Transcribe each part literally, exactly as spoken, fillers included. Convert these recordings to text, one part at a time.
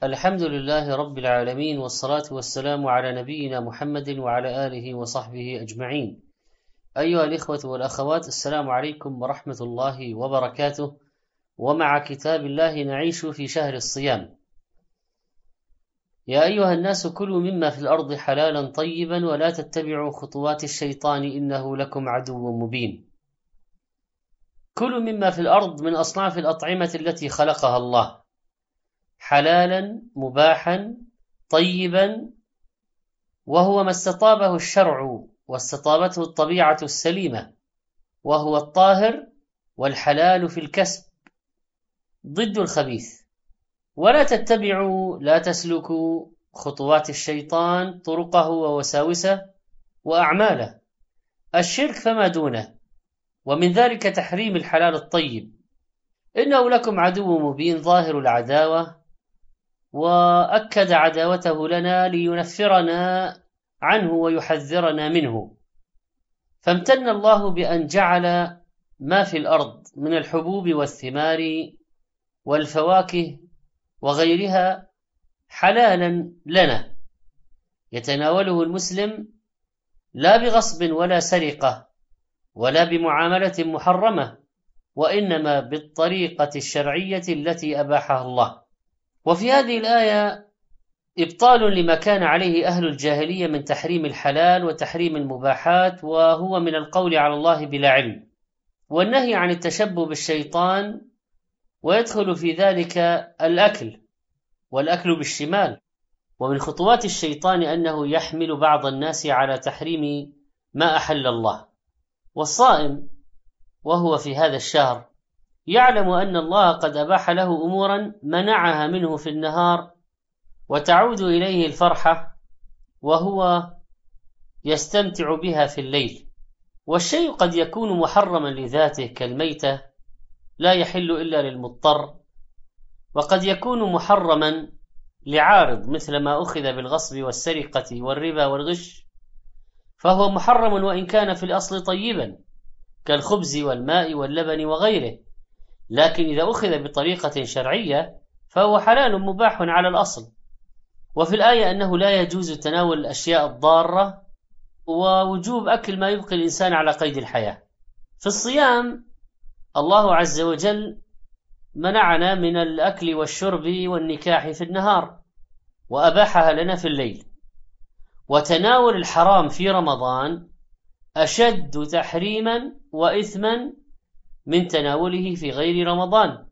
الحمد لله رب العالمين، والصلاة والسلام على نبينا محمد وعلى آله وصحبه أجمعين. أيها الإخوة والأخوات، السلام عليكم ورحمة الله وبركاته. ومع كتاب الله نعيش في شهر الصيام. يا أيها الناس كلوا مما في الأرض حلالا طيبا ولا تتبعوا خطوات الشيطان إنه لكم عدو مبين. كلوا مما في الأرض من أصناف الأطعمة التي خلقها الله، حلالا مباحا طيبا، وهو ما استطابه الشرع واستطابته الطبيعة السليمة، وهو الطاهر والحلال في الكسب ضد الخبيث. ولا تتبعوا لا تسلكوا خطوات الشيطان، طرقه ووساوسه وأعماله، الشرك فما دونه، ومن ذلك تحريم الحلال الطيب. إنه لكم عدو مبين ظاهر العداوة، وأكد عداوته لنا لينفرنا عنه ويحذرنا منه. فامتن الله بأن جعل ما في الأرض من الحبوب والثمار والفواكه وغيرها حلالا لنا، يتناوله المسلم لا بغصب ولا سرقة ولا بمعاملة محرمة، وإنما بالطريقة الشرعية التي أباحها الله. وفي هذه الآية إبطال لما كان عليه أهل الجاهلية من تحريم الحلال وتحريم المباحات، وهو من القول على الله بلا علم، والنهي عن التشبه بالشيطان، ويدخل في ذلك الأكل والأكل بالشمال. ومن خطوات الشيطان أنه يحمل بعض الناس على تحريم ما أحل الله. والصائم وهو في هذا الشهر يعلم أن الله قد أباح له أمورا منعها منه في النهار، وتعود إليه الفرحة وهو يستمتع بها في الليل. والشيء قد يكون محرما لذاته كالميتة لا يحل إلا للمضطر، وقد يكون محرما لعارض مثل ما أخذ بالغصب والسرقة والربا والغش، فهو محرم وإن كان في الأصل طيبا كالخبز والماء واللبن وغيره، لكن إذا أخذ بطريقة شرعية فهو حلال مباح على الأصل. وفي الآية أنه لا يجوز تناول الأشياء الضارة، ووجوب أكل ما يبقي الإنسان على قيد الحياة. في الصيام الله عز وجل منعنا من الأكل والشرب والنكاح في النهار، وأباحها لنا في الليل. وتناول الحرام في رمضان أشد تحريما وإثما من تناوله في غير رمضان،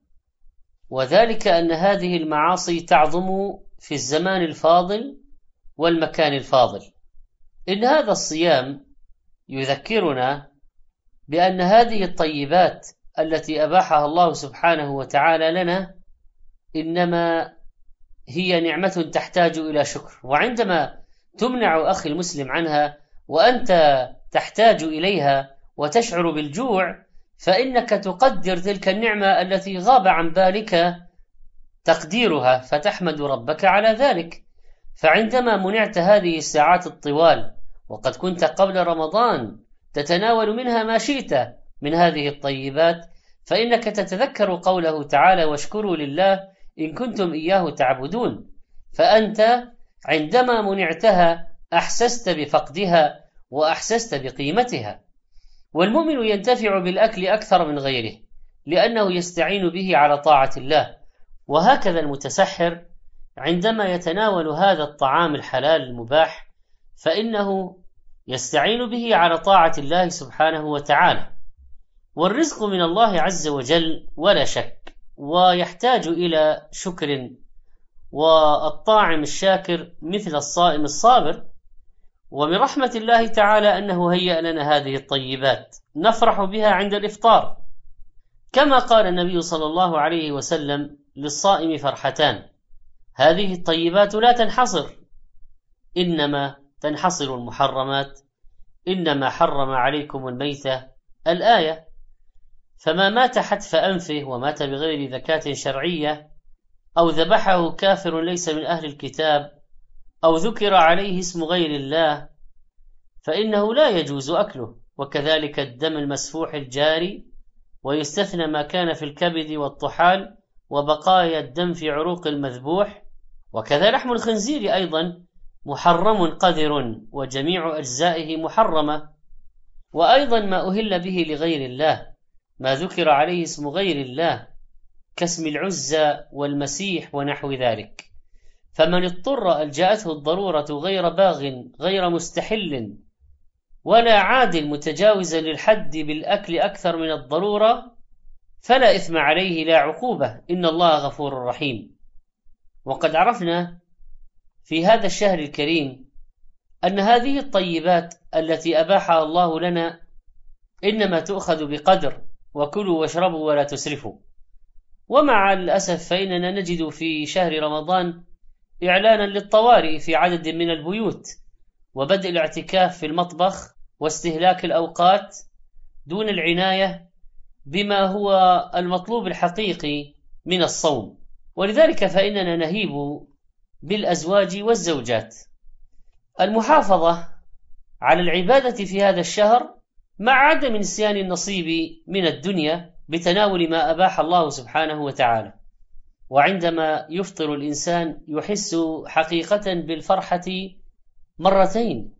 وذلك أن هذه المعاصي تعظم في الزمان الفاضل والمكان الفاضل. إن هذا الصيام يذكرنا بأن هذه الطيبات التي أباحها الله سبحانه وتعالى لنا إنما هي نعمة تحتاج إلى شكر، وعندما تمنع أخي المسلم عنها وأنت تحتاج إليها وتشعر بالجوع، فإنك تقدر تلك النعمة التي غاب عن بالك تقديرها، فتحمد ربك على ذلك. فعندما منعت هذه الساعات الطوال وقد كنت قبل رمضان تتناول منها ما شئت من هذه الطيبات، فإنك تتذكر قوله تعالى: واشكروا لله إن كنتم إياه تعبدون. فأنت عندما منعتها أحسست بفقدها وأحسست بقيمتها. والمؤمن ينتفع بالأكل أكثر من غيره لأنه يستعين به على طاعة الله، وهكذا المتسحر عندما يتناول هذا الطعام الحلال المباح فإنه يستعين به على طاعة الله سبحانه وتعالى. والرزق من الله عز وجل ولا شك، ويحتاج إلى شكر، والطاعم الشاكر مثل الصائم الصابر. ومن رحمة الله تعالى أنه هيأ لنا هذه الطيبات نفرح بها عند الإفطار، كما قال النبي صلى الله عليه وسلم: للصائم فرحتان، هذه الطيبات لا تنحصر، إنما تنحصر المحرمات، إنما حرم عليكم الميتة، الآية. فما مات حتف أنفه ومات بغير زكاة شرعية، أو ذبحه كافر ليس من أهل الكتاب، أو ذكر عليه اسم غير الله، فإنه لا يجوز أكله. وكذلك الدم المسفوح الجاري، ويستثنى ما كان في الكبد والطحال وبقايا الدم في عروق المذبوح، وكذا لحم الخنزير أيضا محرم قذر وجميع أجزائه محرمة. وأيضا ما أهل به لغير الله، ما ذكر عليه اسم غير الله كاسم العزى والمسيح ونحو ذلك. فمن اضطر ألجأته الضرورة غير باغ غير مستحل ولا عادل متجاوزا للحد بالأكل أكثر من الضرورة فلا إثم عليه لا عقوبة، إن الله غفور رحيم. وقد عرفنا في هذا الشهر الكريم أن هذه الطيبات التي أباحها الله لنا إنما تؤخذ بقدر، وكلوا واشربوا ولا تسرفوا. ومع الأسف فإننا نجد في شهر رمضان إعلانا للطوارئ في عدد من البيوت، وبدء الاعتكاف في المطبخ، واستهلاك الأوقات دون العناية بما هو المطلوب الحقيقي من الصوم. ولذلك فإننا نهيب بالأزواج والزوجات المحافظة على العبادة في هذا الشهر مع عدم نسيان النصيب من الدنيا بتناول ما أباح الله سبحانه وتعالى. وعندما يفطر الإنسان يحس حقيقة بالفرحة مرتين،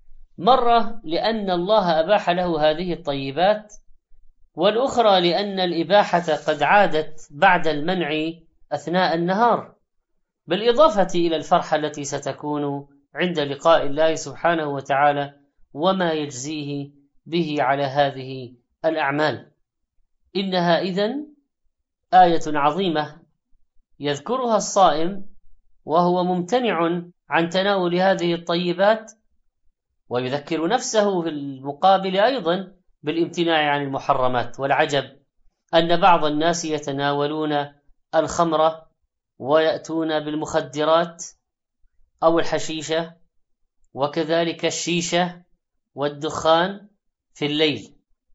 مرة لأن الله أباح له هذه الطيبات، والأخرى لأن الإباحة قد عادت بعد المنع أثناء النهار، بالإضافة إلى الفرحة التي ستكون عند لقاء الله سبحانه وتعالى وما يجزيه به على هذه الأعمال. إنها إذن آية عظيمة يذكرها الصائم وهو ممتنع عن تناول هذه الطيبات، ويذكر نفسه في المقابل أيضا بالامتناع عن المحرمات. والعجب أن بعض الناس يتناولون الخمر ويأتون بالمخدرات أو الحشيشة وكذلك الشيشة والدخان في الليل،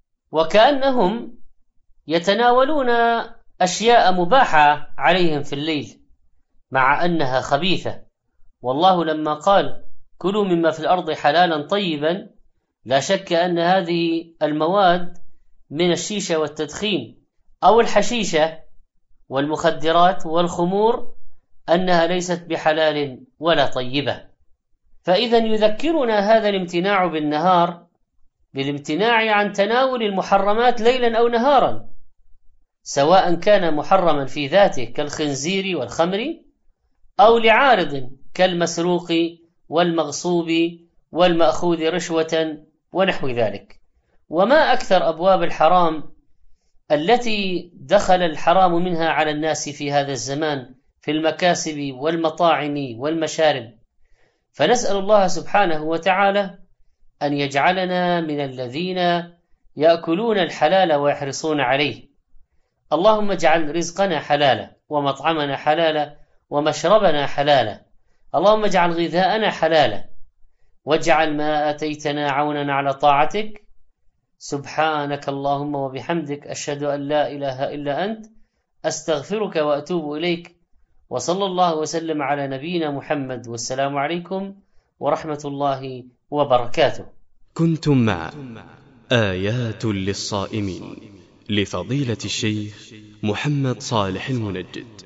وكأنهم يتناولون أشياء مباحة عليهم في الليل مع أنها خبيثة. والله لما قال كلوا مما في الأرض حلالا طيبا، لا شك أن هذه المواد من الشيشة والتدخين أو الحشيشة والمخدرات والخمور أنها ليست بحلال ولا طيبة. فإذا يذكرنا هذا الامتناع بالنهار بالامتناع عن تناول المحرمات ليلا أو نهارا، سواء كان محرما في ذاته كالخنزير والخمر، أو لعارض كالمسروق والمغصوب والمأخوذ رشوة ونحو ذلك. وما أكثر أبواب الحرام التي دخل الحرام منها على الناس في هذا الزمان في المكاسب والمطاعم والمشارب. فنسأل الله سبحانه وتعالى أن يجعلنا من الذين يأكلون الحلال ويحرصون عليه. اللهم اجعل رزقنا حلالا ومطعمنا حلالا ومشربنا حلالا. اللهم اجعل غذاءنا حلالا، واجعل ما آتيتنا عونا على طاعتك. سبحانك اللهم وبحمدك، أشهد أن لا إله إلا أنت، أستغفرك وأتوب إليك. وصلى الله وسلم على نبينا محمد، والسلام عليكم ورحمة الله وبركاته. كنتم مع آيات للصائمين لفضيلة الشيخ محمد صالح المنجد.